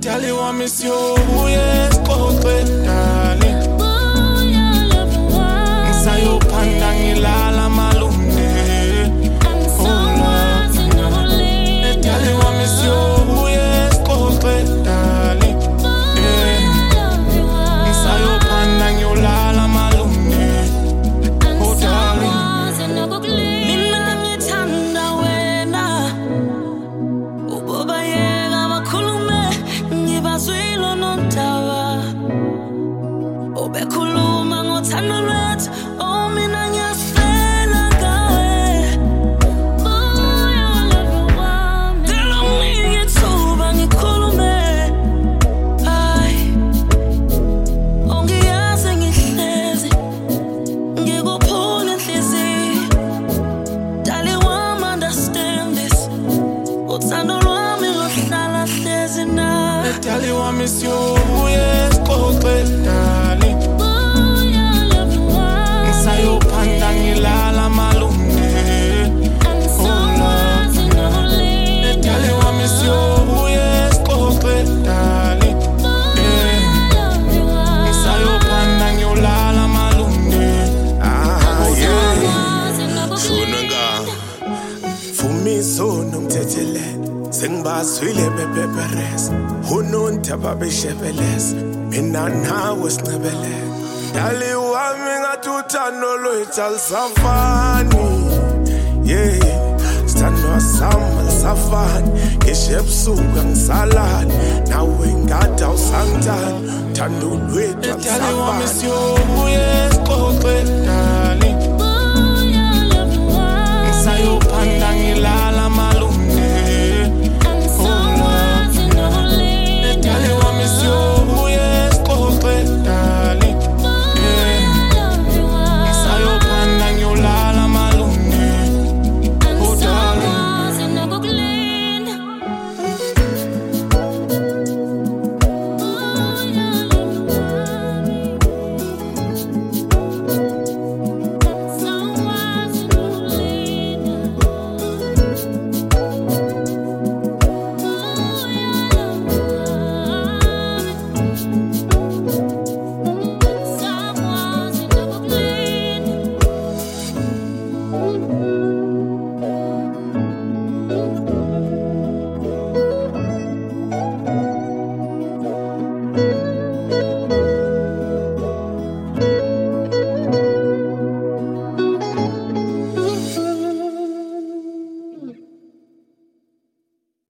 Dali wa miss you, yes, kote dali. Sayo pandang ilala malumne. Dali wa miss you, yes, kote dali. Sayo pandang ilala malumne. Oh darling. Obekhuluma ngothando lwethu, oh mina ngiyafela ngawe. Moya love wami, cela unginike ithuba ngikhulume. Hayi, ongiyazi ngihlezi ngikuphula inhliziyo. Darling, wami understand this. Uthando lwami luhlala hlezi nawe. Dali wa miss you, yes, kote dali. Sayo pandang ilala malumne. Dali wa miss you, yes, kote dali. Sayo pandang ilala malumne. Shunanga Fumi sono mtetele Sengibazwile bebeberes Unontaba beshebeles Mina nawe sincebele Dali wami ngathi uthando lwethu alisafani. Yeah, sithandwa sami alisafani. Ngisho ebusuku angisalali, nawe ngathi awusangithandi. Uthando lwethu Dali wa miss alisafani. you, yes, kote